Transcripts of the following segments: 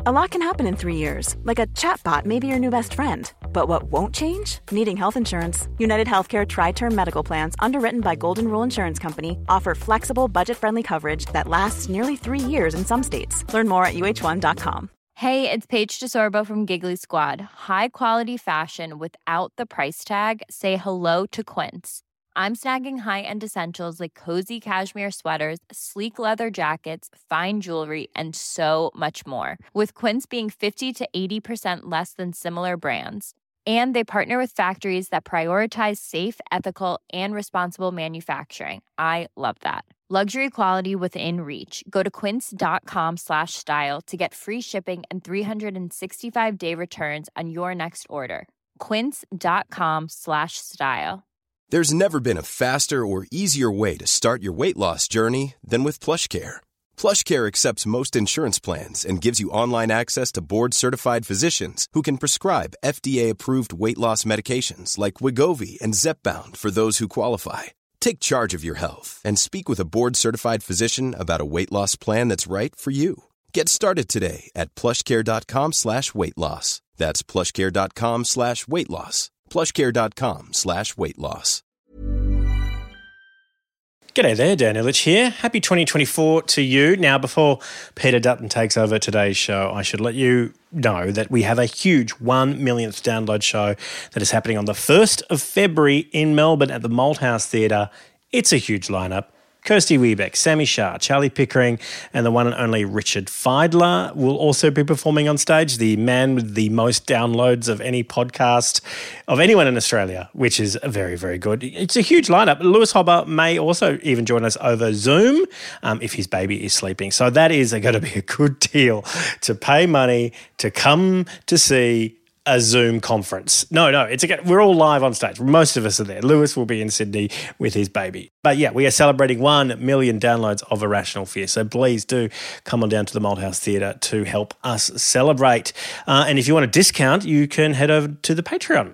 A lot can happen in 3 years, like a chatbot may be your new best friend. But what won't change? Needing health insurance. United Healthcare Tri-Term Medical Plans, underwritten by Golden Rule Insurance Company, offer flexible, budget-friendly coverage that lasts nearly 3 years in some states. Learn more at uh1.com. Hey, it's Paige DeSorbo from Giggly Squad. High quality fashion without the price tag. Say hello to Quince. I'm snagging high-end essentials like cozy cashmere sweaters, sleek leather jackets, fine jewelry, and so much more. With Quince being 50 to 80% less than similar brands. And they partner with factories that prioritize safe, ethical, and responsible manufacturing. I love that. Luxury quality within reach. Go to quince.com/style to get free shipping and 365-day returns on your next order. Quince.com/style. There's never been a faster or easier way to start your weight loss journey than with PlushCare. PlushCare accepts most insurance plans and gives you online access to board-certified physicians who can prescribe FDA-approved weight loss medications like Wegovy and Zepbound for those who qualify. Take charge of your health and speak with a board-certified physician about a weight loss plan that's right for you. Get started today at plushcare.com/weight loss. That's plushcare.com/weight loss. plushcare.com/weight loss. G'day there, Dan Illich here. Happy 2024 to you. Now, before Peter Dutton takes over today's show, I should let you know that we have a huge 1 millionth download show that is happening on the 1st of February in Melbourne at the Malthouse Theatre. It's a huge lineup. Kirsty Wiebeck, Sammy Shah, Charlie Pickering, and the one and only Richard Feidler will also be performing on stage, the man with the most downloads of any podcast of anyone in Australia, which is very, very good. It's a huge lineup. Lewis Hobber may also even join us over Zoom if his baby is sleeping. So that is going to be a good deal to pay money to come to see a Zoom conference. No, we're all live on stage. Most of us are there. Lewis will be in Sydney with his baby. But yeah, we are celebrating 1 million downloads of Irrational Fear. So please do come on down to the Malthouse Theatre to help us celebrate. And if you want a discount, you can head over to the Patreon,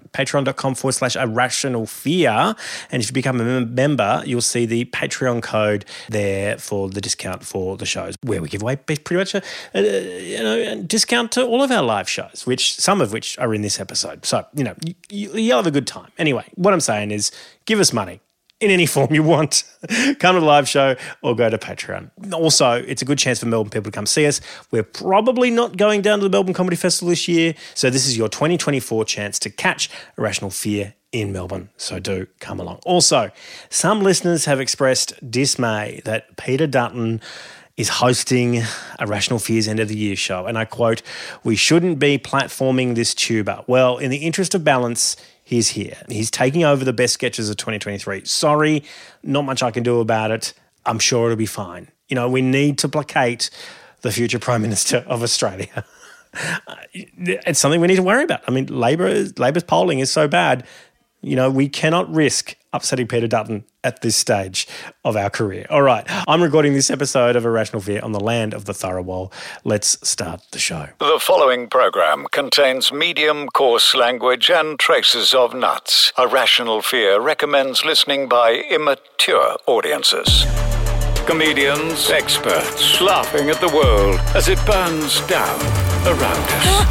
patreon.com/irrationalfear. And if you become a member, you'll see the Patreon code there for the discount for the shows, where we give away pretty much a discount to all of our live shows, some of which are in this episode. So, you'll have a good time. Anyway, what I'm saying is give us money in any form you want. Come to the live show or go to Patreon. Also, it's a good chance for Melbourne people to come see us. We're probably not going down to the Melbourne Comedy Festival this year, so this is your 2024 chance to catch Irrational Fear in Melbourne, so do come along. Also, some listeners have expressed dismay that Peter Dutton is hosting Irrational Fear's End of the Year show. And I quote, "We shouldn't be platforming this tuber." Well, in the interest of balance, he's here. He's taking over the best sketches of 2023. Sorry, not much I can do about it. I'm sure it'll be fine. We need to placate the future Prime Minister of Australia. It's something we need to worry about. I mean, Labor's polling is so bad. We cannot risk upsetting Peter Dutton at this stage of our career. All right, I'm recording this episode of Irrational Fear on the land of the Tharawal. Let's start the show. The following program contains medium coarse language and traces of nuts. Irrational Fear recommends listening by immature audiences. Comedians, experts, laughing at the world as it burns down around us.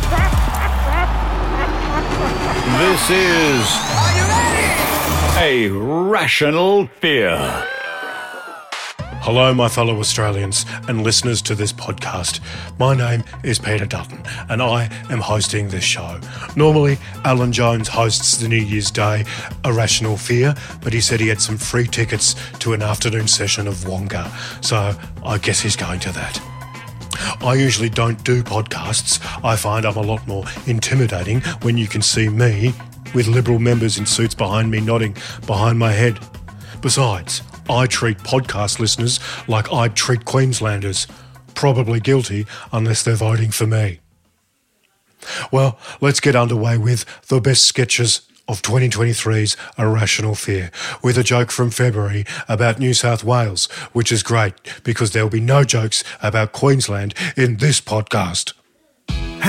This is... Are you ready? Irrational Fear. Hello, my fellow Australians and listeners to this podcast. My name is Peter Dutton and I am hosting this show. Normally, Alan Jones hosts the New Year's Day Irrational Fear, but he said he had some free tickets to an afternoon session of Wonga, so I guess he's going to that. I usually don't do podcasts. I find I'm a lot more intimidating when you can see me with Liberal members in suits behind me nodding behind my head. Besides, I treat podcast listeners like I'd treat Queenslanders, probably guilty unless they're voting for me. Well, let's get underway with the best sketches of 2023's Irrational Fear, with a joke from February about New South Wales, which is great because there will be no jokes about Queensland in this podcast. Hey,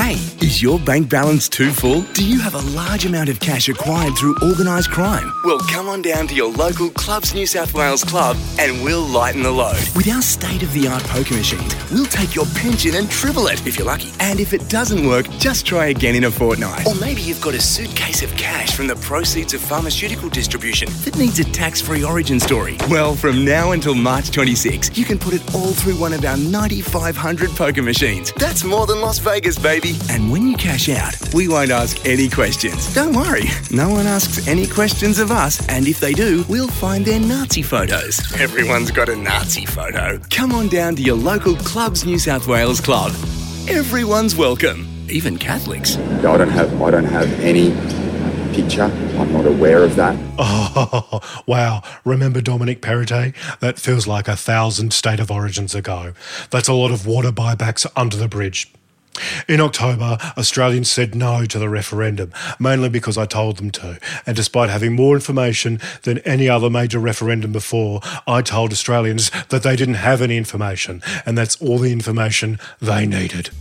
Hey, is your bank balance too full? Do you have a large amount of cash acquired through organised crime? Well, come on down to your local Clubs New South Wales club and we'll lighten the load. With our state-of-the-art poker machines, we'll take your pension and triple it if you're lucky. And if it doesn't work, just try again in a fortnight. Or maybe you've got a suitcase of cash from the proceeds of pharmaceutical distribution that needs a tax-free origin story. Well, from now until March 26, you can put it all through one of our 9,500 poker machines. That's more than Las Vegas, baby. And when you cash out, we won't ask any questions. Don't worry, no one asks any questions of us, and if they do, we'll find their Nazi photos. Everyone's got a Nazi photo. Come on down to your local Clubs New South Wales club. Everyone's welcome, even Catholics. I don't have any picture. I'm not aware of that. Oh, wow. Remember Dominic Perrottet? That feels like 1,000 state of origins ago. That's a lot of water buybacks under the bridge. In October, Australians said no to the referendum, mainly because I told them to. And despite having more information than any other major referendum before, I told Australians that they didn't have any information, and that's all the information they needed.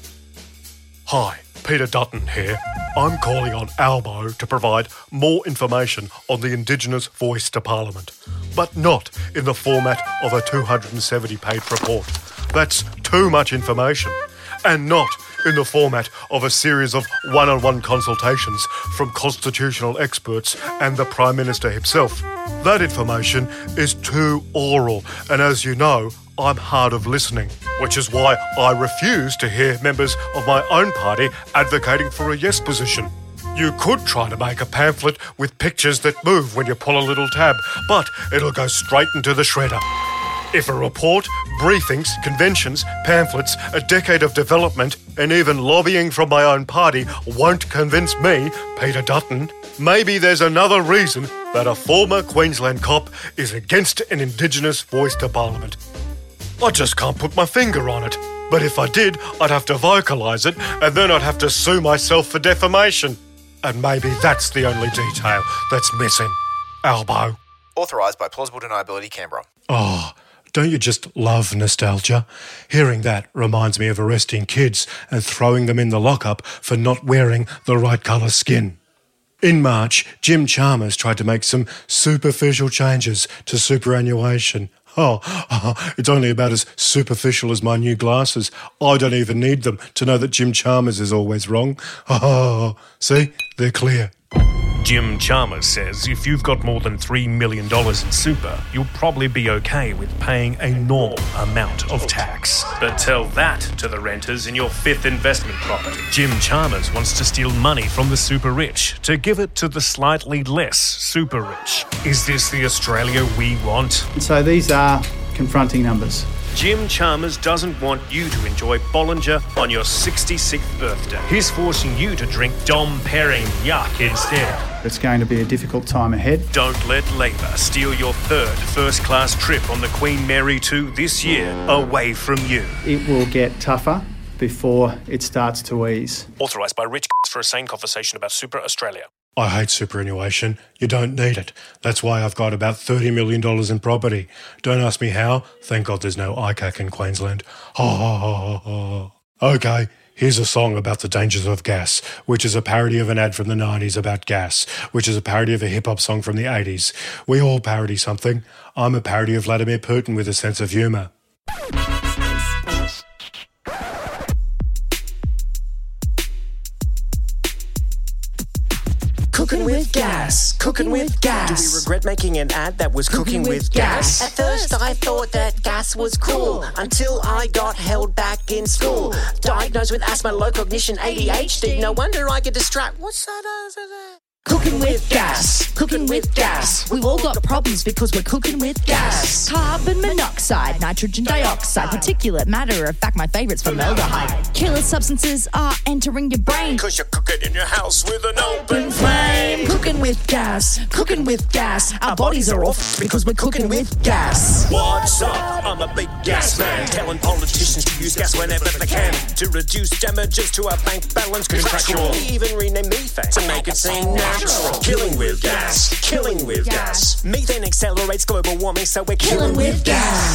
Hi, Peter Dutton here. I'm calling on Albo to provide more information on the Indigenous voice to Parliament, but not in the format of a 270-page report. That's too much information. And not in the format of a series of one-on-one consultations from constitutional experts and the Prime Minister himself. That information is too oral, and as you know, I'm hard of listening, which is why I refuse to hear members of my own party advocating for a yes position. You could try to make a pamphlet with pictures that move when you pull a little tab, but it'll go straight into the shredder. If a report, briefings, conventions, pamphlets, a decade of development, and even lobbying from my own party won't convince me, Peter Dutton, maybe there's another reason that a former Queensland cop is against an Indigenous voice to Parliament. I just can't put my finger on it. But if I did, I'd have to vocalise it, and then I'd have to sue myself for defamation. And maybe that's the only detail that's missing. Albo. Authorised by Plausible Deniability, Canberra. Oh, don't you just love nostalgia? Hearing that reminds me of arresting kids and throwing them in the lockup for not wearing the right colour skin. In March, Jim Chalmers tried to make some superficial changes to superannuation. It's only about as superficial as my new glasses. I don't even need them to know that Jim Chalmers is always wrong. See? They're clear. Jim Chalmers says if you've got more than $3 million in super, you'll probably be okay with paying a normal amount of tax. But tell that to the renters in your fifth investment property. Jim Chalmers wants to steal money from the super rich to give it to the slightly less super rich. Is this the Australia we want? So these are confronting numbers. Jim Chalmers doesn't want you to enjoy Bollinger on your 66th birthday. He's forcing you to drink Dom Perignon Yuck instead. It's going to be a difficult time ahead. Don't let Labor steal your third first-class trip on the Queen Mary 2 this year away from you. It will get tougher before it starts to ease. Authorised by Rich for a sane conversation about Super Australia. I hate superannuation. You don't need it. That's why I've got about $30 million in property. Don't ask me how. Thank God there's no ICAC in Queensland. Okay, here's a song about the dangers of gas, which is a parody of an ad from the 90s about gas, which is a parody of a hip-hop song from the 80s. We all parody something. I'm a parody of Vladimir Putin with a sense of humour. Cooking with gas, cooking with gas. Do we regret making an ad that was cooking with gas? At first I thought that gas was cool, until I got held back in school. Diagnosed with asthma, low cognition, ADHD. No wonder I get distracted. What's that over there? Cooking with gas, cooking with gas. We've all got problems because we're cooking with gas. Carbon monoxide, nitrogen dioxide, particulate matter, in fact my favourite's formaldehyde. Killer substances are entering your brain, Cause you're cooking in your house with an open flame. Cooking with gas, cooking with gas. Our bodies are off because we're cooking with gas. What's up? I'm a big gas man, telling politicians to use gas whenever they can to reduce damages to our bank balance. Contractual. We even rename methane to make it seem natural. Killing with gas, killing with gas. Methane accelerates global warming, so we're killing with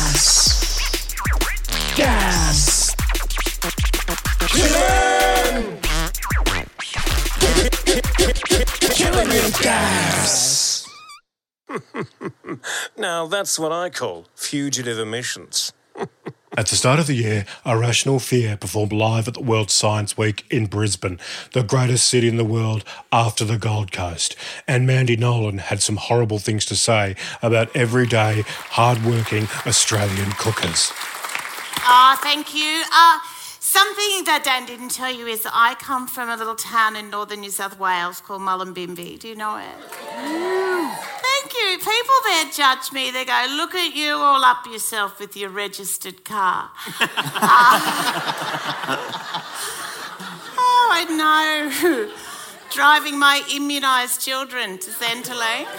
gas. Gas. Killing. gas. Now that's what I call fugitive emissions. At the start of the year, Irrational Fear performed live at the World Science Week in Brisbane, the greatest city in the world after the Gold Coast. And Mandy Nolan had some horrible things to say about everyday, hard-working Australian cookers. Thank you. Something that Dan didn't tell you is that I come from a little town in northern New South Wales called Mullumbimby. Do you know it? Thank you. People there judge me. They go, look at you all up yourself with your registered car. Oh, I know. Driving my immunised children to Centrelink.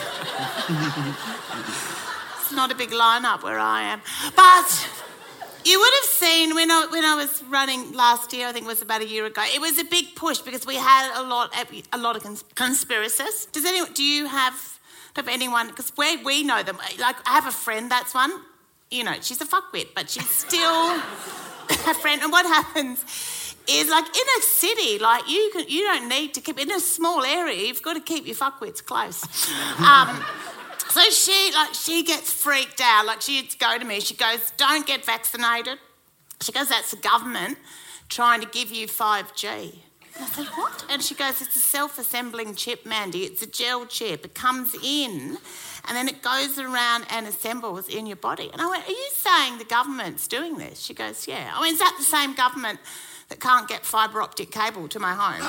It's not a big lineup where I am. But you would have seen when I was running last year, I think it was about a year ago, it was a big push because we had a lot of conspiracists. Do you have anyone, because we know them, like I have a friend, that's one, you know, she's a fuckwit, but she's still a friend. And what happens is, like, in a city, like, you don't need to keep, in a small area, you've got to keep your fuckwits close. So she gets freaked out. Like, she'd go to me, she goes, don't get vaccinated. She goes, that's the government trying to give you 5G. And I said, what? And she goes, it's a self-assembling chip, Mandy. It's a gel chip. It comes in and then it goes around and assembles in your body. And I went, are you saying the government's doing this? She goes, yeah. I mean, is that the same government that can't get fibre optic cable to my home?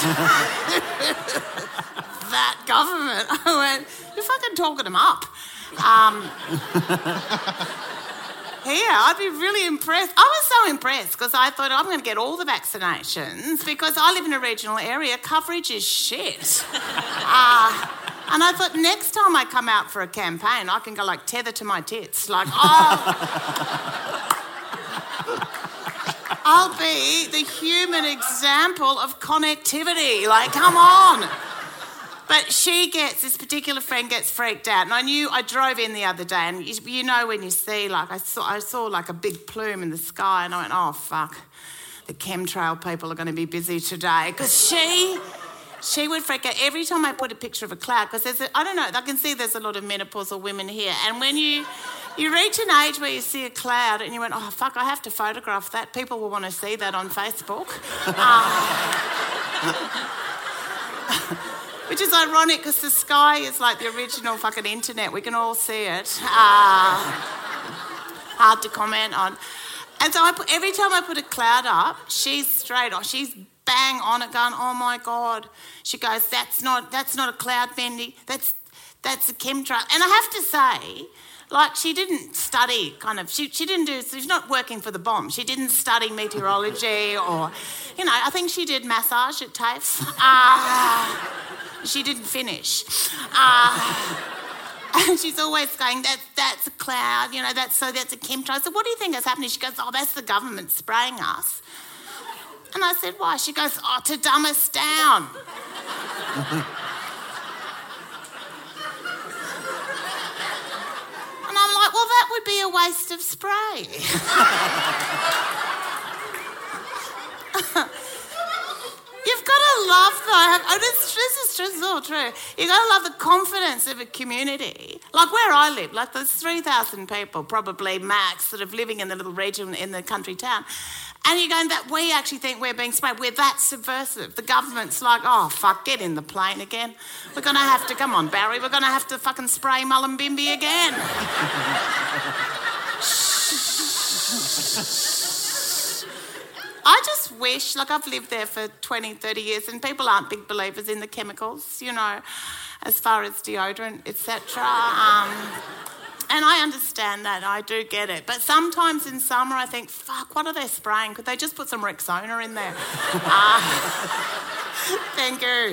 That government. I went, you're fucking talking them up. Yeah, I'd be really impressed. I was so impressed because I thought I'm going to get all the vaccinations because I live in a regional area. Coverage is shit. And I thought next time I come out for a campaign, I can go like tether to my tits. Like, I'll be the human example of connectivity. Like, come on. But this particular friend gets freaked out. And I drove in the other day and you know when you see, like, I saw like a big plume in the sky and I went, oh, fuck, the chemtrail people are going to be busy today. Because she would freak out every time I put a picture of a cloud because I don't know, I can see there's a lot of menopausal women here. And when you reach an age where you see a cloud and you went, oh, fuck, I have to photograph that. People will want to see that on Facebook. Which is ironic because the sky is like the original fucking internet. We can all see it. Hard to comment on. And so every time I put a cloud up, she's straight on. She's bang on it going, oh my God. She goes, that's not a cloud, Bendy. That's a chemtrail. And I have to say, like, she didn't study she's not working for the bomb. She didn't study meteorology or, you know, I think she did massage at TAFE. She didn't finish. And she's always going, that's a cloud, you know, that's a chemtrail. So what do you think is happening? She goes, oh, that's the government spraying us. And I said, why? She goes, oh, to dumb us down. And I'm like, well, that would be a waste of spray. You've got to love, though, this is all true. You've got to love the confidence of a community. Like where I live, like there's 3,000 people, probably max, sort of living in the little region in the country town. And you're going, that we actually think we're being sprayed. We're that subversive. The government's like, oh, fuck, get in the plane again. We're going to have to, come on, Barry, we're going to have to fucking spray Mullumbimby again. I just wish, like I've lived there for 20, 30 years and people aren't big believers in the chemicals, you know, as far as deodorant, etc. And I understand that, I do get it. But sometimes in summer I think, fuck, what are they spraying? Could they just put some Rexona in there? Thank you.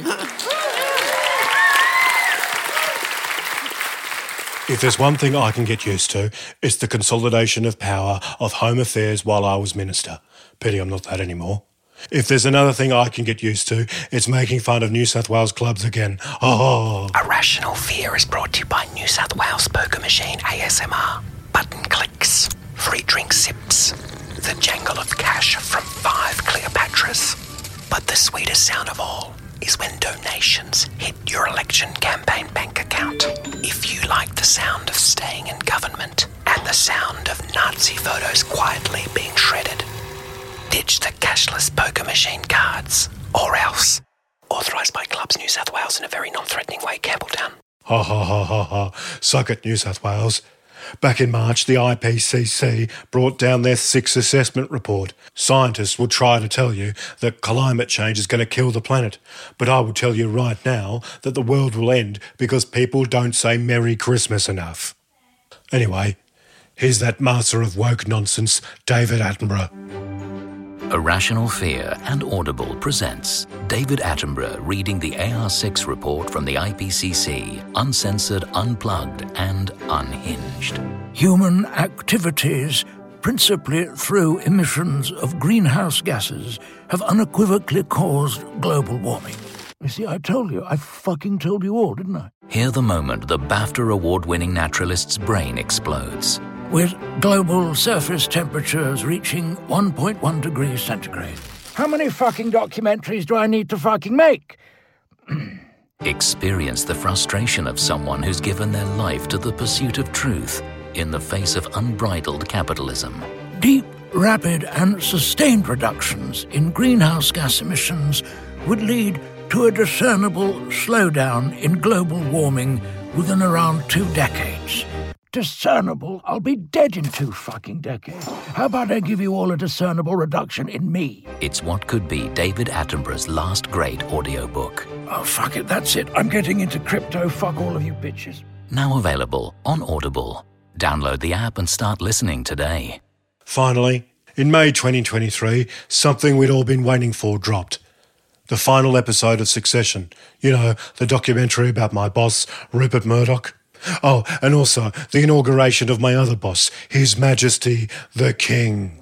If there's one thing I can get used to, it's the consolidation of power of Home Affairs while I was Minister. Pity I'm not that anymore. If there's another thing I can get used to, it's making fun of New South Wales clubs again. Oh. Irrational Fear is brought to you by New South Wales Poker Machine ASMR. Button clicks, free drink sips, the jangle of cash from 5 Cleopatras. But the sweetest sound of all is when donations hit your election campaign bank account. If you like the sound of staying in government and the sound of Nazi photos quietly being shredded, ditch the cashless poker machine cards, or else. Authorised by Clubs New South Wales in a very non-threatening way, Campbelltown. Ha ha ha ha ha. Suck it, New South Wales. Back in March, the IPCC brought down their 6th assessment report. Scientists will try to tell you that climate change is going to kill the planet, but I will tell you right now that the world will end because people don't say Merry Christmas enough. Anyway, here's that master of woke nonsense, David Attenborough. Irrational Fear and Audible presents David Attenborough reading the AR6 report from the IPCC, uncensored, unplugged and unhinged. Human activities, principally through emissions of greenhouse gases, have unequivocally caused global warming. You see, I told you. I fucking told you all, didn't I? Hear the moment the BAFTA award-winning naturalist's brain explodes. With global surface temperatures reaching 1.1 degrees centigrade. How many fucking documentaries do I need to fucking make? Experience the frustration of someone who's given their life to the pursuit of truth in the face of unbridled capitalism. Deep, rapid and sustained reductions in greenhouse gas emissions would lead to a discernible slowdown in global warming within around 2 decades. Discernible? I'll be dead in 2 fucking decades. How about I give you all a discernible reduction in me? It's what could be David Attenborough's last great audiobook. Oh, fuck it, that's it. I'm getting into crypto. Fuck all of you bitches. Now available on Audible. Download the app and start listening today. Finally, in May 2023, something we'd all been waiting for dropped. The final episode of Succession. You know, the documentary about my boss, Rupert Murdoch. Oh, and also the inauguration of my other boss, His Majesty the King.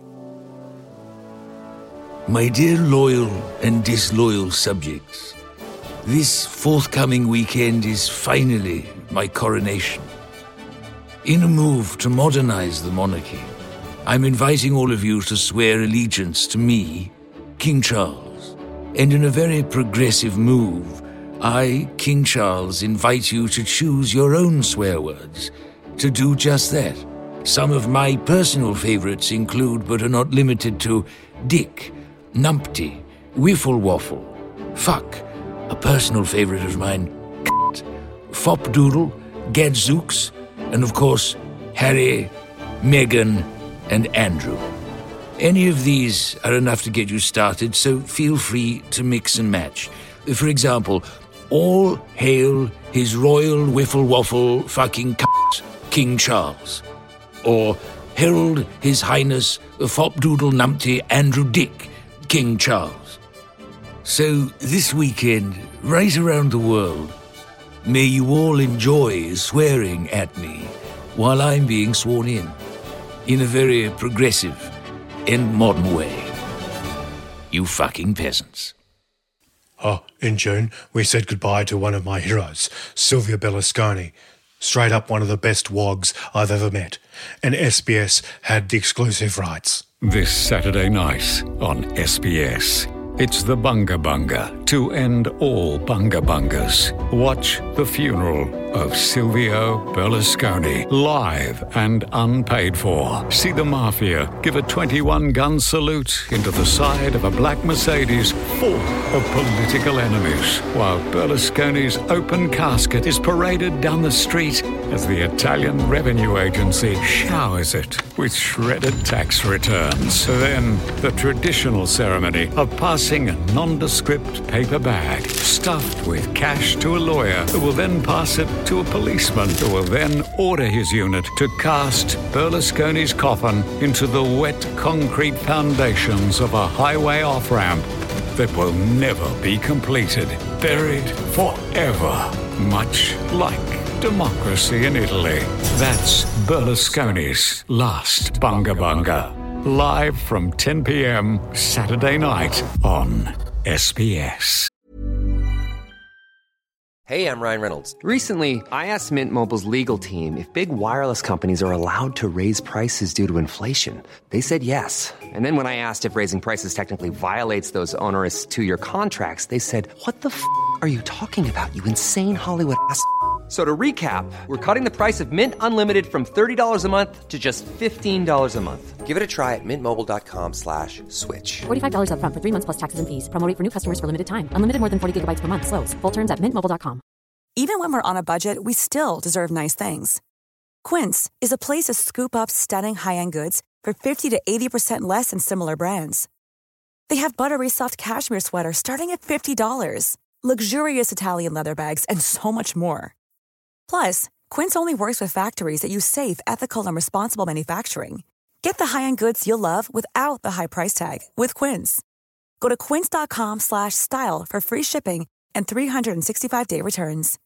My dear loyal and disloyal subjects, this forthcoming weekend is finally my coronation. In a move to modernize the monarchy, I'm inviting all of you to swear allegiance to me, King Charles. And in a very progressive move, I, King Charles, invite you to choose your own swear words. To do just that. Some of my personal favorites include, but are not limited to, dick, numpty, wiffle waffle, fuck, a personal favorite of mine, fop doodle, gadzooks, and of course, Harry, Meghan, and Andrew. Any of these are enough to get you started, so feel free to mix and match. For example, all hail His Royal Wiffle Waffle fucking King Charles. Or herald His Highness Fop Doodle Numpty Andrew Dick, King Charles. So this weekend, right around the world, may you all enjoy swearing at me while I'm being sworn in a very progressive and modern way. You fucking peasants. Oh, in June, we said goodbye to one of my heroes, Silvia Berlusconi. Straight up one of the best wogs I've ever met. And SBS had the exclusive rights. This Saturday night on SBS. It's the Bunga Bunga to end all Bunga Bungas. Watch the funeral of Silvio Berlusconi live and unpaid for. See the mafia give a 21-gun salute into the side of a black Mercedes full of political enemies, while Berlusconi's open casket is paraded down the street as the Italian Revenue Agency showers it with shredded tax returns. Then the traditional ceremony of passing a nondescript paper bag stuffed with cash to a lawyer who will then pass it to a policeman who will then order his unit to cast Berlusconi's coffin into the wet concrete foundations of a highway off-ramp that will never be completed, buried forever, much like democracy in Italy. That's Berlusconi's last Bunga Bunga. Live from 10 p.m. Saturday night on SBS. Hey, I'm Ryan Reynolds. Recently, I asked Mint Mobile's legal team if big wireless companies are allowed to raise prices due to inflation. They said yes. And then when I asked if raising prices technically violates those onerous two-year contracts, they said, "What the f*** are you talking about, you insane Hollywood ass?" So to recap, we're cutting the price of Mint Unlimited from $30 a month to just $15 a month. Give it a try at mintmobile.com/switch. $45 up front for 3 months plus taxes and fees. Promo rate for new customers for limited time. Unlimited more than 40 gigabytes per month. Slows full terms at mintmobile.com. Even when we're on a budget, we still deserve nice things. Quince is a place to scoop up stunning high-end goods for 50 to 80% less than similar brands. They have buttery soft cashmere sweaters starting at $50, luxurious Italian leather bags, and so much more. Plus, Quince only works with factories that use safe, ethical, and responsible manufacturing. Get the high-end goods you'll love without the high price tag with Quince. Go to quince.com/style for free shipping and 365-day returns.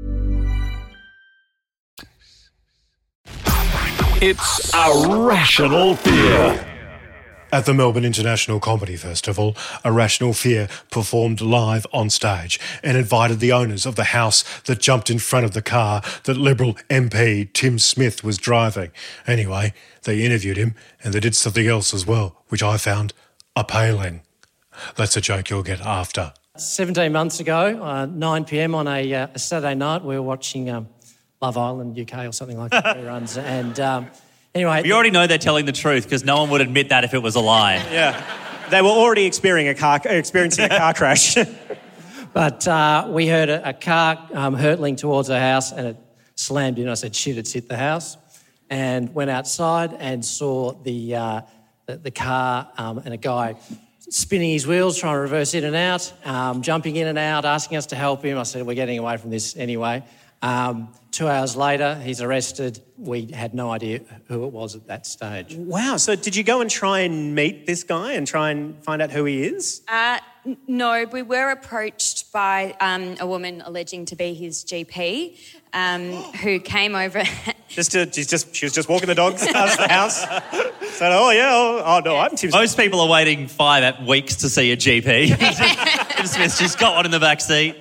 It's Irrational Fear. At the Melbourne International Comedy Festival, Irrational Fear performed live on stage and invited the owners of the house that jumped in front of the car that Liberal MP Tim Smith was driving. Anyway, they interviewed him and they did something else as well, which I found appalling. That's a joke you'll get after. 17 months ago, 9 p.m. on a Saturday night, we were watching Love Island UK or something like that, reruns, and anyway... We already know they're telling the truth because no one would admit that if it was a lie. Yeah. They were already experiencing a car crash. But we heard a car hurtling towards the house and it slammed in. I said, shit, it's hit the house. And went outside and saw the car and a guy spinning his wheels, trying to reverse in and out, jumping in and out, asking us to help him. I said, we're getting away from this anyway. 2 hours later, he's arrested. We had no idea who it was at that stage. Wow. So did you go and try and meet this guy and try and find out who he is? No, we were approached by a woman alleging to be his GP who came over. She was just walking the dogs past the house. Said, I'm Tim Smith. Most people are waiting 5 weeks to see a GP. Tim Smith's just got one in the back seat.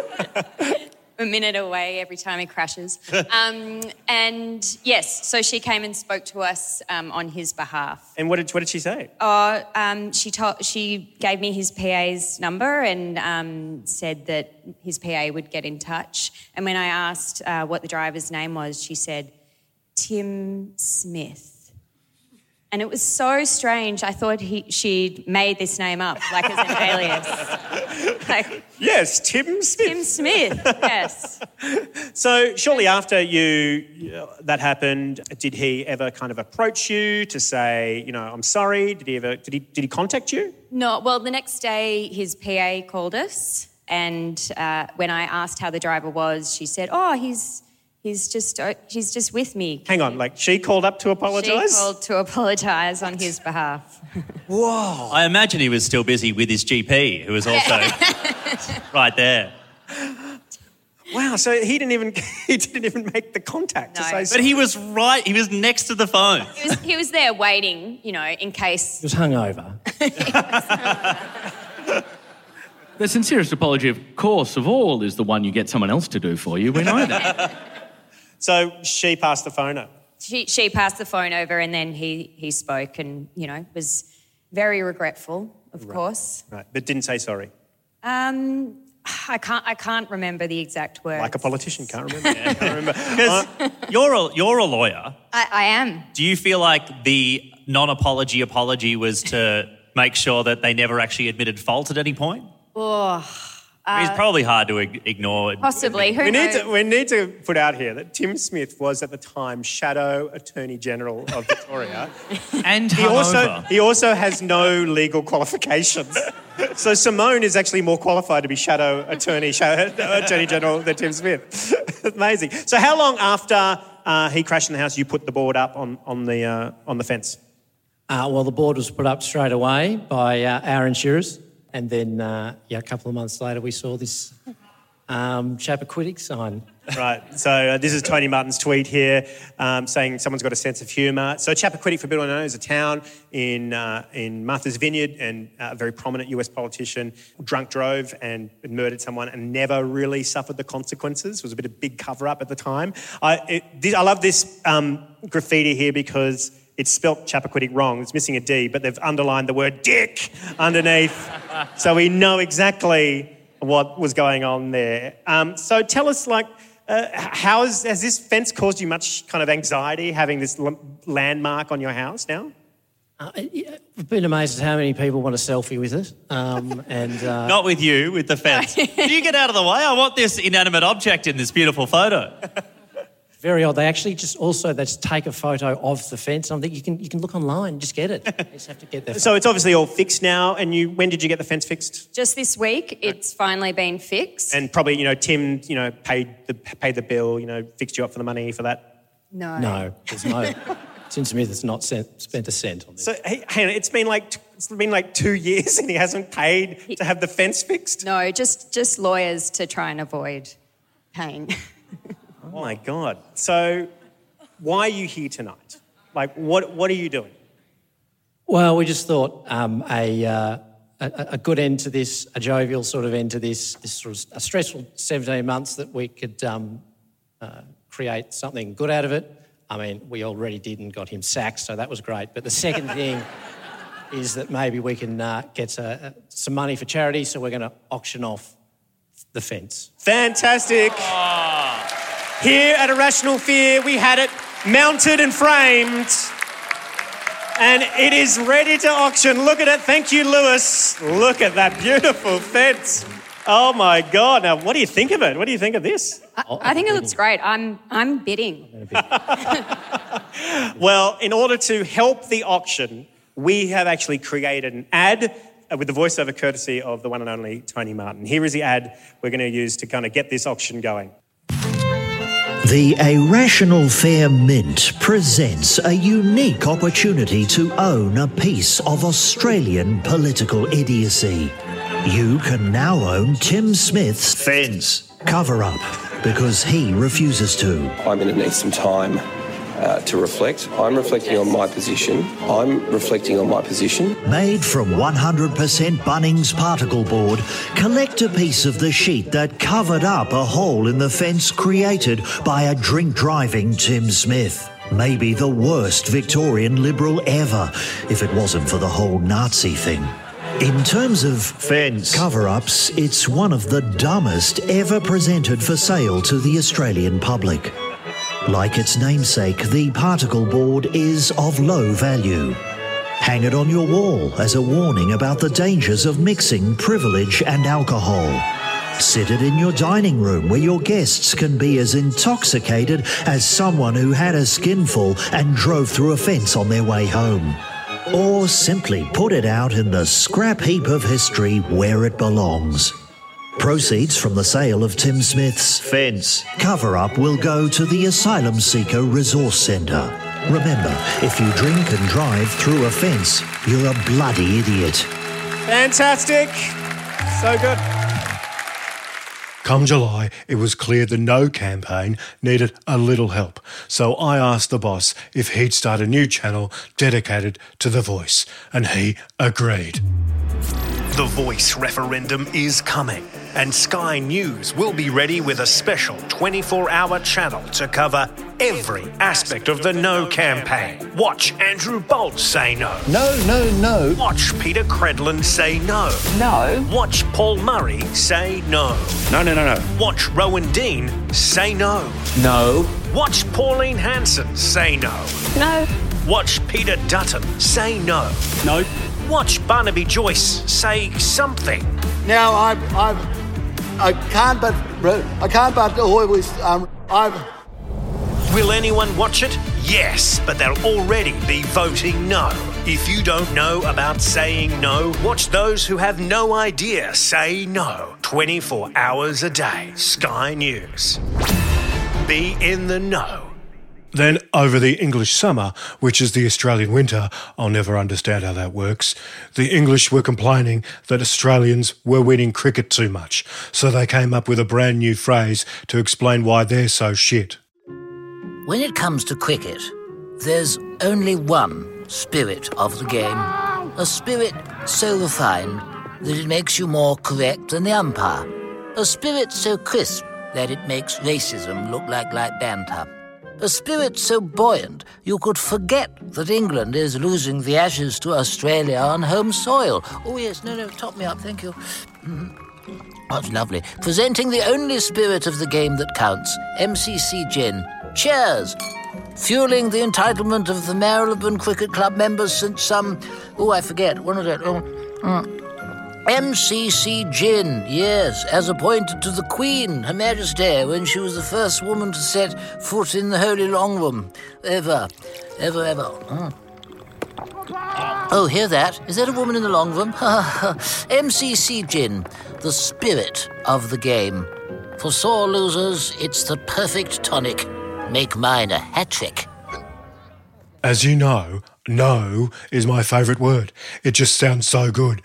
A minute away every time he crashes. And yes, so she came and spoke to us on his behalf. And what did she say? She gave me his PA's number and said that his PA would get in touch. And when I asked what the driver's name was, she said, Tim Smith. And it was so strange. I thought she'd made this name up, like as an alias. Yes, Tim Smith. Tim Smith, yes. So shortly after that happened, did he ever kind of approach you to say, I'm sorry? Did he contact you? No. Well, the next day his PA called us, and when I asked how the driver was, she said, she's just with me. Hang on, she called up to apologise? She called to apologise on his behalf. Whoa. I imagine he was still busy with his GP, who was also right there. Wow, so he didn't even make the contact to say But he was right, he was next to the phone. He was there waiting, in case. He was hungover. The sincerest apology, of course, of all, is the one you get someone else to do for you. We know that. So she passed the phone over? She passed the phone over and then he spoke and, was very regretful, of course. Right, but didn't say sorry? I can't remember the exact words. Like a politician, can't remember. Yeah, can't remember. Because you're a lawyer. I am. Do you feel like the non-apology apology was to make sure that they never actually admitted fault at any point? It's probably hard to ignore. Possibly. Who knows? We need to put out here that Tim Smith was at the time Shadow Attorney General of Victoria. And he also has no legal qualifications. So Simone is actually more qualified to be Shadow Attorney General than Tim Smith. Amazing. So how long after he crashed in the house you put the board up on the fence? Well, the board was put up straight away by our insurers. And then, a couple of months later, we saw this Chappaquiddick sign. Right. So this is Tony Martin's tweet here saying someone's got a sense of humour. So Chappaquiddick, for people who don't know, is a town in Martha's Vineyard, and a very prominent US politician drunk drove and murdered someone and never really suffered the consequences. It was a bit of a big cover-up at the time. I love this graffiti here because it's spelt Chappaquiddick wrong. It's missing a D, but they've underlined the word dick underneath. So we know exactly what was going on there. So tell us, has this fence caused you much kind of anxiety, having this landmark on your house now? I've been amazed at how many people want a selfie with it. Not with you, with the fence. Can you get out of the way? I want this inanimate object in this beautiful photo. Very odd. They actually just take a photo of the fence. I'm thinking you can look online, just get it. You just have to get there. So it's obviously all fixed now. And when did you get the fence fixed? Just this week, it's finally been fixed. And probably, Tim, paid the bill, fixed you up for the money for that. No, there's no. Tim Smith has not spent a cent on this. So hang on, it's been like 2 years and he hasn't paid to have the fence fixed. No, just lawyers to try and avoid paying. Oh, my God. So why are you here tonight? What are you doing? Well, we just thought a good end to this, a jovial sort of end to this sort of a stressful 17 months, that we could create something good out of it. I mean, we already did and got him sacked, so that was great. But the second thing is that maybe we can get some money for charity, so we're going to auction off the fence. Fantastic. Oh. Here at Irrational Fear, we had it mounted and framed, and it is ready to auction. Look at it. Thank you, Lewis. Look at that beautiful fence. Oh, my God. Now, what do you think of it? What do you think of this? I think it looks great. I'm bidding. Well, in order to help the auction, we have actually created an ad with the voiceover courtesy of the one and only Tony Martin. Here is the ad we're going to use to kind of get this auction going. The Irrational Fair Mint presents a unique opportunity to own a piece of Australian political idiocy. You can now own Tim Smith's fence cover-up because he refuses to. I'm going to need some time to reflect. I'm reflecting on my position. Made from 100% Bunnings particle board, collect a piece of the sheet that covered up a hole in the fence created by a drink-driving Tim Smith. Maybe the worst Victorian Liberal ever, if it wasn't for the whole Nazi thing. In terms of fence cover-ups, it's one of the dumbest ever presented for sale to the Australian public. Like its namesake, the particle board is of low value. Hang it on your wall as a warning about the dangers of mixing privilege and alcohol. Sit it in your dining room where your guests can be as intoxicated as someone who had a skinful and drove through a fence on their way home. Or simply put it out in the scrap heap of history where it belongs. Proceeds from the sale of Tim Smith's fence cover-up will go to the Asylum Seeker Resource Centre. Remember, if you drink and drive through a fence, you're a bloody idiot. Fantastic. So good. Come July, it was clear the No campaign needed a little help, so I asked the boss if he'd start a new channel dedicated to The Voice, and he agreed. The Voice referendum is coming, and Sky News will be ready with a special 24-hour channel to cover every aspect of the No campaign. Watch Andrew Bolt say no. No. Watch Peter Credlin say no. No. Watch Paul Murray say no. No. Watch Rowan Dean say no. No. Watch Pauline Hanson say no. No. Watch Peter Dutton say no. No. Watch Barnaby Joyce say something. Now I can't but always Will anyone watch it? Yes, but they'll already be voting no. If you don't know about saying no, watch those who have no idea say no. 24 hours a day. Sky News. Be in the know. Then over the English summer, which is the Australian winter, I'll never understand how that works, the English were complaining that Australians were winning cricket too much, so they came up with a brand new phrase to explain why they're so shit. When it comes to cricket, there's only one spirit of the game. A spirit so refined that it makes you more correct than the umpire. A spirit so crisp that it makes racism look like light banter. A spirit so buoyant you could forget that England is losing the Ashes to Australia on home soil. Oh yes, no, top me up, thank you. That's lovely. Presenting the only spirit of the game that counts, MCC Gin. Cheers! Fueling the entitlement of the Marylebone Cricket Club members since I forget, what is it? MCC Gin, yes, as appointed to the Queen, Her Majesty, when she was the first woman to set foot in the Holy Long Room. Ever. Oh, hear that? Is that a woman in the long room? MCC Gin, the spirit of the game. For sore losers, it's the perfect tonic. Make mine a hat-trick. As you know, no is my favourite word. It just sounds so good.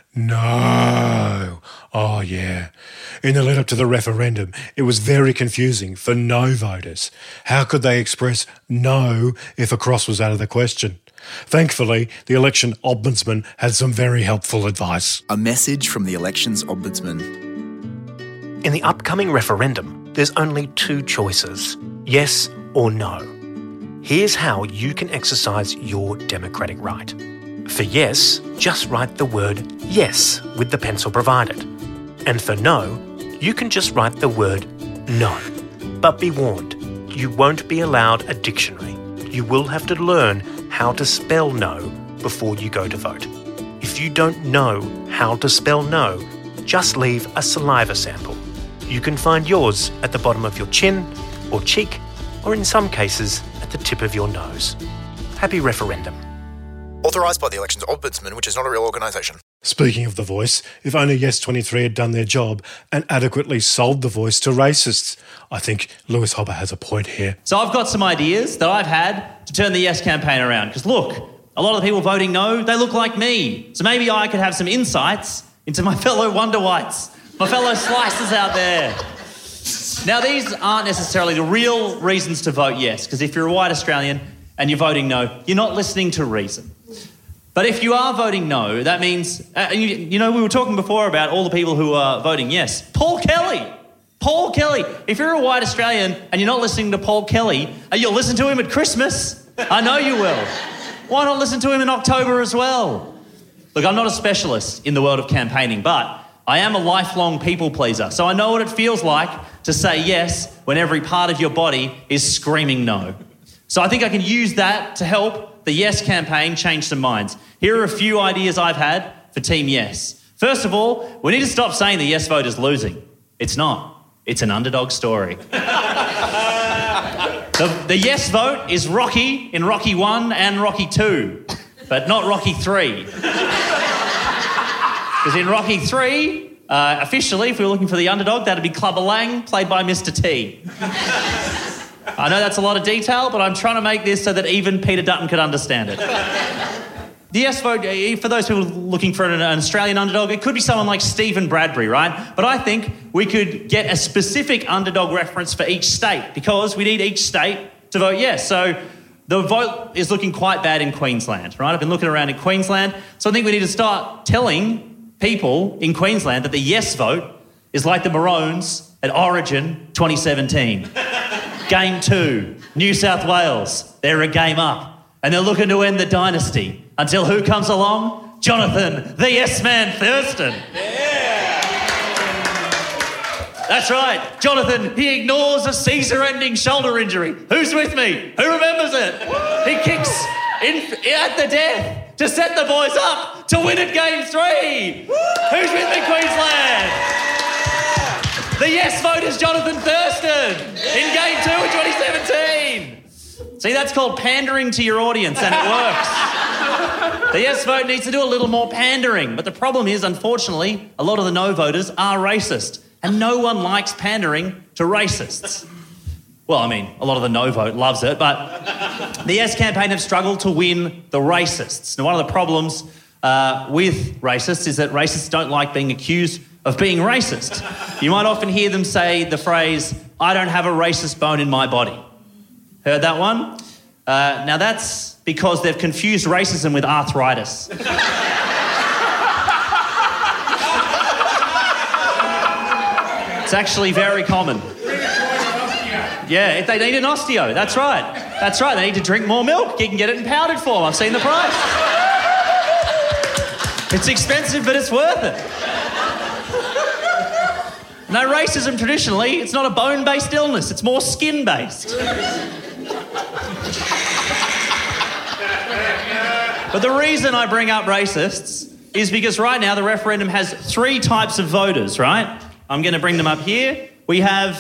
No. Oh, yeah. In the lead up to the referendum, it was very confusing for no voters. How could they express no if a cross was out of the question? Thankfully, the election ombudsman had some very helpful advice. A message from the elections ombudsman. In the upcoming referendum, there's only two choices, yes or no. Here's how you can exercise your democratic right. For yes, just write the word yes with the pencil provided. And for no, you can just write the word no. But be warned, you won't be allowed a dictionary. You will have to learn how to spell no before you go to vote. If you don't know how to spell no, just leave a saliva sample. You can find yours at the bottom of your chin or cheek, or in some cases, at the tip of your nose. Happy referendum. Authorised by the Elections Ombudsman, which is not a real organisation. Speaking of The Voice, if only Yes23 had done their job and adequately sold The Voice to racists. I think Lewis Hopper has a point here. So I've got some ideas that I've had to turn the Yes campaign around. Because look, a lot of the people voting no, they look like me. So maybe I could have some insights into my fellow Wonder Whites, my fellow slicers out there. Now, these aren't necessarily the real reasons to vote yes, because if you're a white Australian and you're voting no, you're not listening to reason. But if you are voting no, that means, we were talking before about all the people who are voting yes. Paul Kelly. If you're a white Australian and you're not listening to Paul Kelly, you'll listen to him at Christmas. I know you will. Why not listen to him in October as well? Look, I'm not a specialist in the world of campaigning, but I am a lifelong people pleaser. So I know what it feels like to say yes when every part of your body is screaming no. So I think I can use that to help the Yes campaign change some minds. Here are a few ideas I've had for Team Yes. First of all, we need to stop saying the Yes vote is losing. It's not. It's an underdog story. The Yes vote is Rocky in Rocky 1 and Rocky 2, but not Rocky 3. Because in Rocky 3, officially, if we were looking for the underdog, that'd be Clubber Lang, played by Mr. T. I know that's a lot of detail, but I'm trying to make this so that even Peter Dutton could understand it. The Yes vote, for those people looking for an Australian underdog, it could be someone like Stephen Bradbury, right? But I think we could get a specific underdog reference for each state because we need each state to vote yes. So the vote is looking quite bad in Queensland, right? I've been looking around in Queensland. So I think we need to start telling people in Queensland that the Yes vote is like the Maroons at Origin 2017. Game 2, New South Wales, they're a game up and they're looking to end the dynasty until who comes along? Jonathan, the Yes Man Thurston. Yeah. That's right, Jonathan, he ignores a Caesar-ending shoulder injury. Who's with me? Who remembers it? He kicks at the death to set the boys up to win at Game 3. Who's with me, Queensland? The Yes vote is Jonathan Thurston in Game 2 in 2017. See, that's called pandering to your audience, and it works. The Yes vote needs to do a little more pandering, but the problem is, unfortunately, a lot of the no voters are racist, and no one likes pandering to racists. Well, I mean, a lot of the no vote loves it, but the Yes campaign have struggled to win the racists. Now, one of the problems with racists is that racists don't like being accused of being racist. You might often hear them say the phrase, "I don't have a racist bone in my body." Heard that one? Now, that's because they've confused racism with arthritis. It's actually very common. Yeah, if they need an osteo, that's right. That's right, they need to drink more milk. You can get it in powdered form. I've seen the price. It's expensive, but it's worth it. No, racism traditionally, it's not a bone-based illness. It's more skin-based. But the reason I bring up racists is because right now the referendum has 3 types of voters, right? I'm going to bring them up here. We have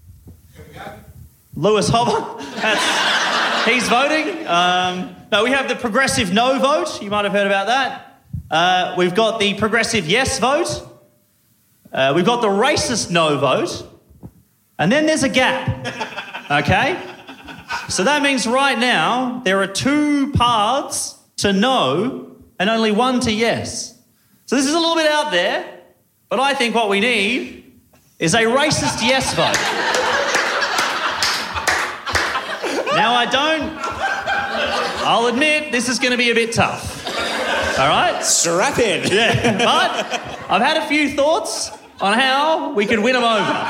Lewis Hobble. He's voting. No, we have the progressive no vote. You might have heard about that. We've got the progressive yes vote. We've got the racist no vote. And then there's a gap. Okay? So that means right now there are 2 paths to no and only 1 to yes. So this is a little bit out there, but I think what we need is a racist yes vote. Now, I'll admit this is going to be a bit tough. All right? Strap in. Yeah, but I've had a few thoughts on how we can win them over.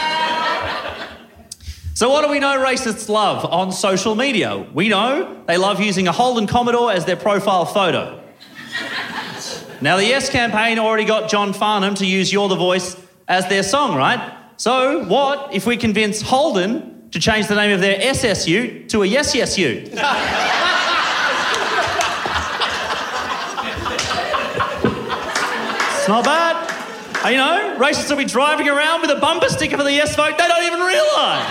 So what do we know racists love on social media? We know they love using a Holden Commodore as their profile photo. Now, the Yes campaign already got John Farnham to use You're the Voice as their song, right? So what if we convince Holden to change the name of their SSU to a Yes Yes U? It's not bad. You know, racists will be driving around with a bumper sticker for the yes vote they don't even realise.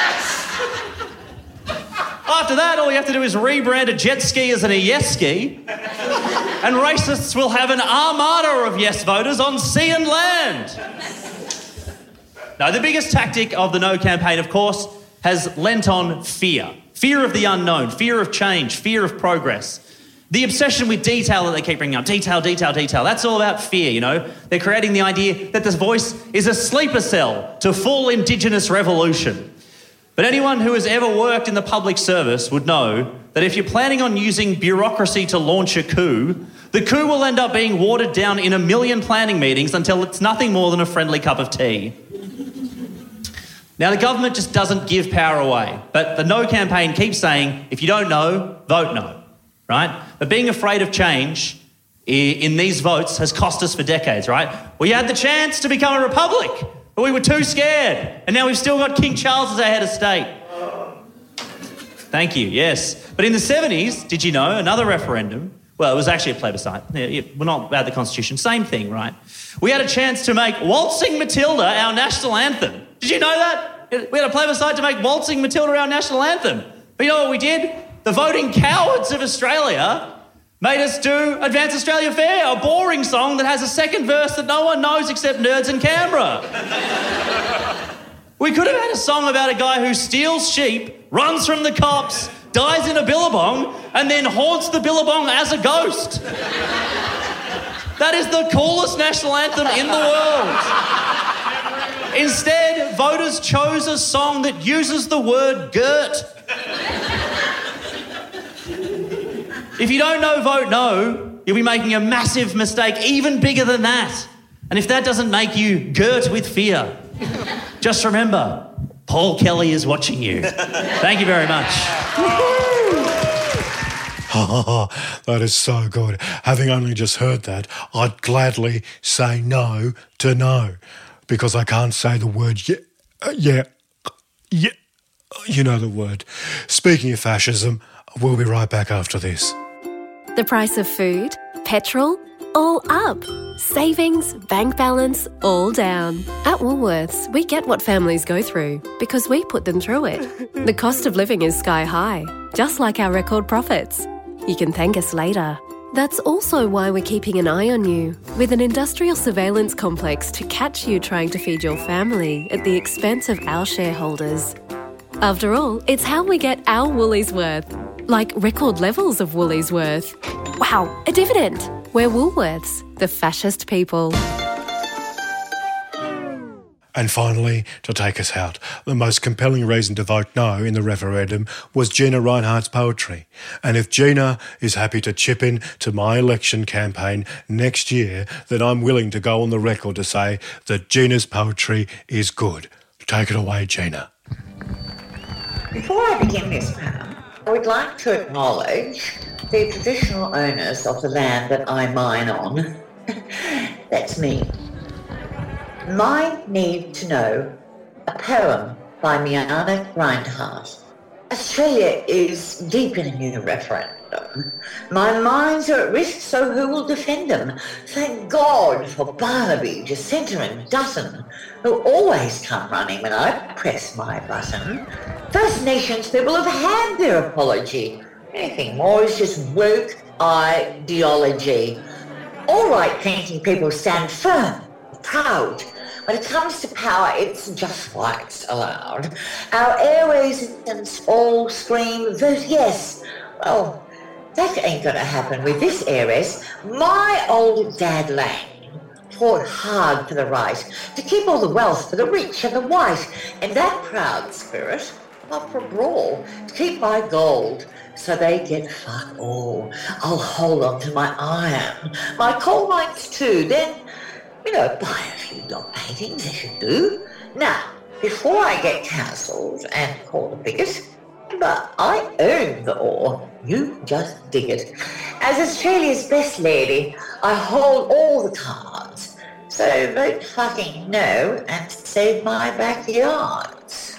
After that, all you have to do is rebrand a jet ski as a yes ski, and racists will have an armada of yes voters on sea and land. Now, the biggest tactic of the No campaign, of course, has lent on fear. Fear of the unknown, fear of change, fear of progress. The obsession with detail that they keep bringing up. Detail, detail, detail. That's all about fear, you know. They're creating the idea that this voice is a sleeper cell to full Indigenous revolution. But anyone who has ever worked in the public service would know that if you're planning on using bureaucracy to launch a coup, the coup will end up being watered down in 1 million planning meetings until it's nothing more than a friendly cup of tea. Now, the government just doesn't give power away, but the No campaign keeps saying, if you don't know, vote no. Right? But being afraid of change in these votes has cost us for decades, right? We had the chance to become a republic, but we were too scared. And now we've still got King Charles as our head of state. Thank you, yes. But in the 70s, did you know, another referendum, well, it was actually a plebiscite. We're not about the Constitution. Same thing, right? We had a chance to make Waltzing Matilda our national anthem. Did you know that? We had a plebiscite to make Waltzing Matilda our national anthem. But you know what we did? The voting cowards of Australia made us do Advance Australia Fair, a boring song that has a second verse that no one knows except nerds in Canberra. We could have had a song about a guy who steals sheep, runs from the cops, dies in a billabong, and then haunts the billabong as a ghost. That is the coolest national anthem in the world. Instead, voters chose a song that uses the word girt. If you don't know, vote no, you'll be making a massive mistake, even bigger than that. And if that doesn't make you girt with fear, just remember, Paul Kelly is watching you. Thank you very much. That is so good. Having only just heard that, I'd gladly say no to no, because I can't say the word yeah. You know the word. Speaking of fascism, we'll be right back after this. The price of food, petrol, all up. Savings, bank balance, all down. At Woolworths, we get what families go through because we put them through it. The cost of living is sky high, just like our record profits. You can thank us later. That's also why we're keeping an eye on you with an industrial surveillance complex to catch you trying to feed your family at the expense of our shareholders. After all, it's how we get our Woolies worth. Like record levels of Woolies worth. Wow, a dividend. We're Woolworths, the fascist people. And finally, to take us out, the most compelling reason to vote no in the referendum was Gina Rinehart's poetry. And if Gina is happy to chip in to my election campaign next year, then I'm willing to go on the record to say that Gina's poetry is good. Take it away, Gina. Before I begin this poem, I would like to acknowledge the traditional owners of the land that I mine on. That's me. My Need to Know, a poem by Miana Reinhardt. Australia is deep in a new referendum. My mines are at risk, so who will defend them? Thank God for Barnaby, Jacinta and Dutton, who always come running when I press my button. First Nations people have had their apology. Anything more is just woke ideology. All right-thinking people stand firm, proud. When it comes to power, it's just whites allowed. Our airways all scream, vote yes. Well, that ain't gonna happen with this heiress. My old dad Lang fought hard for the right to keep all the wealth for the rich and the white. And that proud spirit, up for a brawl, to keep my gold so they get fuck all. I'll hold on to my iron, my coal mines too, then buy a few dog paintings, they should do. Now, before I get cancelled and called a bigot, but I own the ore. You just dig it. As Australia's best lady, I hold all the cards. So vote fucking no and save my backyards.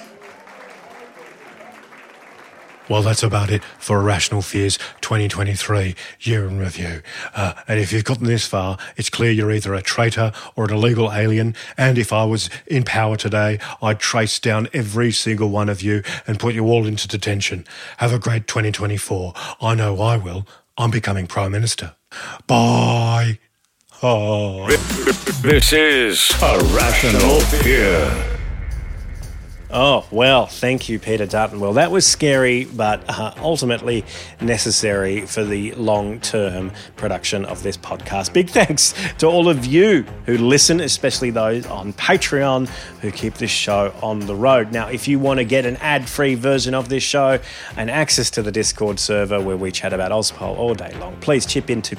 Well, that's about it for Irrational Fears 2023 Year in Review. And if you've gotten this far, it's clear you're either a traitor or an illegal alien. And if I was in power today, I'd trace down every single one of you and put you all into detention. Have a great 2024. I know I will. I'm becoming Prime Minister. Bye. Oh. This is Irrational Fear. Oh, well, thank you, Peter Dutton. Well, that was scary, but ultimately necessary for the long-term production of this podcast. Big thanks to all of you who listen, especially those on Patreon who keep this show on the road. Now, if you want to get an ad-free version of this show and access to the Discord server where we chat about Ozpol all day long, please chip into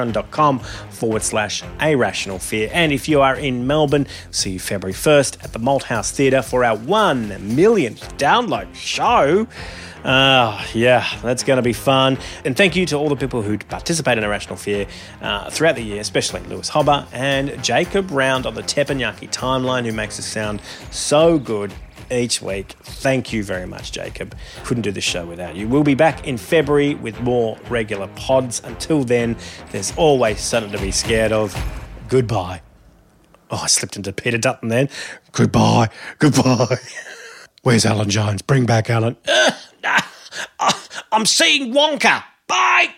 patreon.com/irrationalfear. And if you are in Melbourne, see you February 1st at the Malthouse Theatre for our 1 millionth download show. Yeah, that's going to be fun. And thank you to all the people who participate in Irrational Fear throughout the year, especially Lewis Hobber and Jacob Round on the Teppanyaki timeline, who makes us sound so good each week. Thank you very much, Jacob. Couldn't do this show without you. We'll be back in February with more regular pods. Until then, there's always something to be scared of. Goodbye. Oh, I slipped into Peter Dutton then. Goodbye. Where's Alan Jones? Bring back Alan. I'm seeing Wonka. Bye.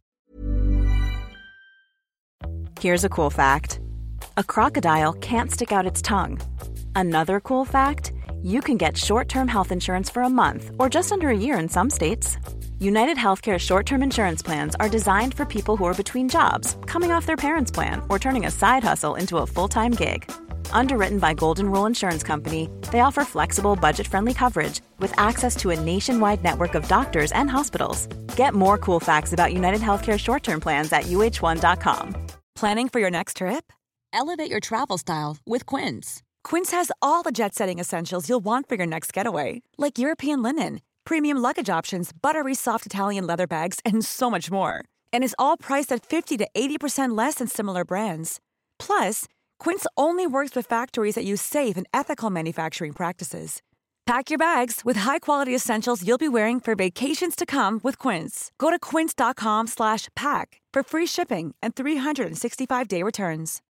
Here's a cool fact. A crocodile can't stick out its tongue. Another cool fact, you can get short-term health insurance for a month or just under a year in some states. United Healthcare short-term insurance plans are designed for people who are between jobs, coming off their parents' plan, or turning a side hustle into a full-time gig. Underwritten by Golden Rule Insurance Company, they offer flexible, budget-friendly coverage with access to a nationwide network of doctors and hospitals. Get more cool facts about United Healthcare short-term plans at uh1.com. Planning for your next trip? Elevate your travel style with Quince. Quince has all the jet-setting essentials you'll want for your next getaway, like European linen, premium luggage options, buttery soft Italian leather bags, and so much more. And is all priced at 50 to 80% less than similar brands. Plus, Quince only works with factories that use safe and ethical manufacturing practices. Pack your bags with high-quality essentials you'll be wearing for vacations to come with Quince. Go to quince.com/pack for free shipping and 365-day returns.